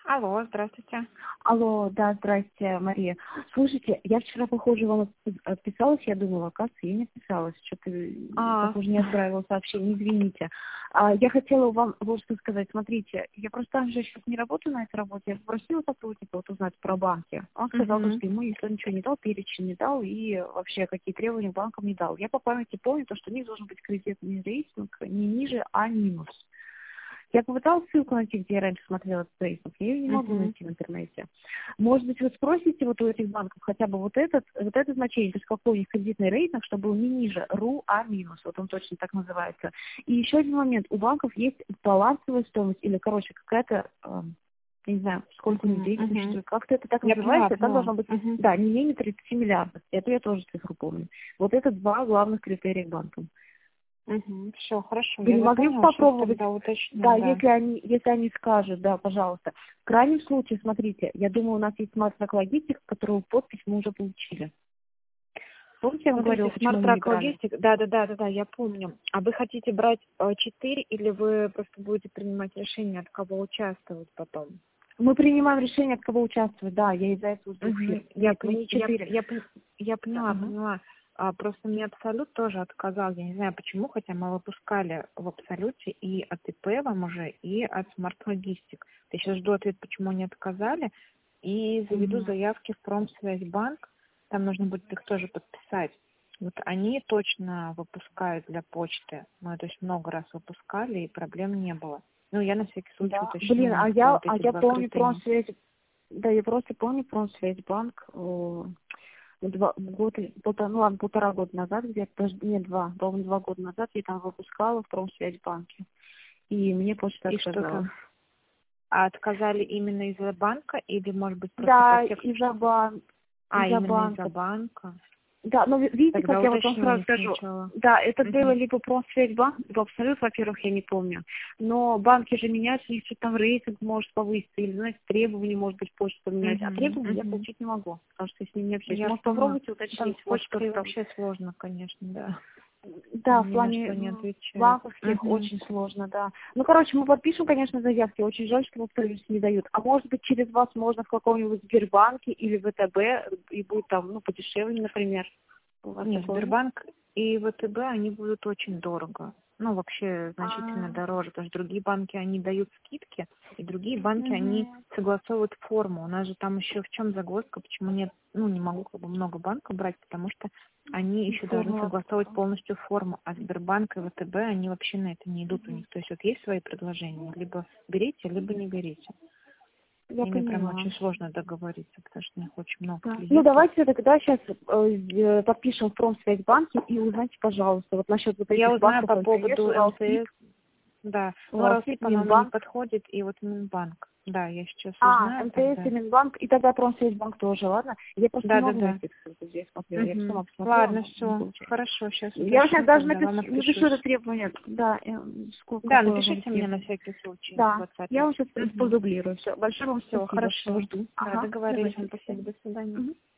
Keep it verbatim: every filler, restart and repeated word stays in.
Алло, здравствуйте. Алло, да, здрасте, Мария. Слушайте, я вчера, похоже, вам отписалась, я думала, оказывается, я не отписалась, что-то, А, похоже, не отправила сообщение, извините. А, я хотела вам вот что сказать, смотрите, я просто уже сейчас не работаю на этой работе, я попросила сотрудника вот узнать про банки. Он сказал, мгм, что ему никто ничего не дал, перечень не дал и вообще какие требования банкам не дал. Я по памяти помню, то, что у них должен быть кредитный рейтинг не ниже, а минус. Я попыталась ссылку найти, где я раньше смотрела этот рейтинг, я ее не могу мгм. найти в интернете. Может быть, вы спросите вот у этих банков хотя бы вот, этот, вот это значение, то есть какой у них кредитный рейтинг, чтобы был не ниже РУ, а минус, вот он точно так называется. И еще один момент, у банков есть балансовая стоимость или, короче, какая-то, э, я не знаю, сколько Мгм, недель мгм. существует, как-то это так Я поняла, называется, так поняла. должно быть, Мгм, да, не менее тридцати миллиардов, это я тоже цифру помню. Вот это два главных критерия банка. мгм. Все, хорошо, Вы я не могли бы запомнила, сейчас попробовать? тогда уточню, Да, да. если они, если они скажут, да, пожалуйста. В крайнем случае, смотрите, я думаю, у нас есть смарт-трак логистик, которую подпись мы уже получили. Помните, я вам говорила, Смотрите, почему Smart мы не Track брали? Logistic, да, да, да, да, да, я помню. А вы хотите брать э, четыре или вы просто будете принимать решение, от кого участвовать потом? Мы принимаем решение, от кого участвовать, да, я из-за этого жду эфир. Мгм. Я, Нет, мы пон- не я, четыре. я, пон- я поняла, Ага. поняла. А, просто мне Абсолют тоже отказал, я не знаю почему, хотя мы выпускали в Абсолюте и от ИП вам уже, и от Smart Logistic. Я сейчас жду ответ, почему они отказали, и заведу Мгм. заявки в Промсвязьбанк, там нужно будет их тоже подписать. Вот они точно выпускают для почты, мы то есть много раз выпускали, и проблем не было. Ну, я на всякий случай Да. уточню Блин, у а них про я, вот а эти я два помню креативных. Промсвязь, да, я просто помню Промсвязьбанк, о, два года, полтора, ну ладно, полтора года назад, где-то, даже не два, ровно два года назад я там выпускала в Промсвязьбанке. И мне почта И что отказала. там? А отказали именно из-за банка или, может быть, просто по Да, тексту? из-за бан... А, из-за именно из-за банка. банка. Да, но ви- видите, Тогда как я вот вам сразу уточните скажу. сначала. Да, это было Мгм. либо Промсвязьбанк, либо Абсолют, во-первых, я не помню. Но банки же меняются, у них что-то там рейтинг может повыситься, или, знаете, требования, может быть, почта поменять. А Мгм. требования я Мгм. получить не могу, потому что я с ними не общаюсь. Я Может, поняла. попробуйте Там уточнить, с может, почтой что-то там. вообще сложно, конечно, да. Да, в Ни на плане что не м, отвечают. банковских Мгм. очень сложно, да. Ну, короче, мы подпишем, конечно, заявки. Очень жаль, что в Абсолюте не дают. А может быть, через вас можно в каком-нибудь Сбербанке или ВТБ, и будет там, ну, подешевле, например. У вас Нет, такое есть? Сбербанк и ВТБ, они будут очень дорого. Ну, вообще значительно А, дороже, потому что другие банки, они дают скидки, и другие банки, они мгм. согласовывают форму. У нас же там еще в чем загвоздка, почему нет, ну, не могу как бы много банков брать, потому что они еще должны Формула согласовывать такая. полностью форму, а Сбербанк и ВТБ, они вообще на это не идут у Мгм. них. То есть вот есть свои предложения, либо берите, либо не берите. С Я ними прям поняла. очень сложно договориться, потому что у них очень много Да. Ну, клиентов. давайте тогда сейчас э, подпишем в Промсвязьбанке и узнайте, пожалуйста, вот насчет вот Я этих узнаю банков, по МТС, поводу Уралсиб, МТС. Да, но Уралсиб, Росип, по-моему, не Минбанк. подходит, и вот Минбанк. Да, я сейчас А, узнаю МТС и тогда. Минбанк, и тогда Промсвязьбанк тоже, ладно? Я просто не могу Да-да-да. найти ссылку, где я смотрела. Я Угу. сама посмотрела, Ладно, но не все. получается. Хорошо, сейчас Я сейчас уточню даже тогда, напишу, вам напишу это отпишусь. требование. Да, э, сколько, Да, какое должно быть напишите мне на требование. всякий случай в Да, я WhatsApp. вам сейчас Угу. продублирую. Все, большое вам Все, спасибо. Все, хорошо. жду. Да, Ага, договорились. давайте, Вам до спасибо. свидания. До свидания. Мгм.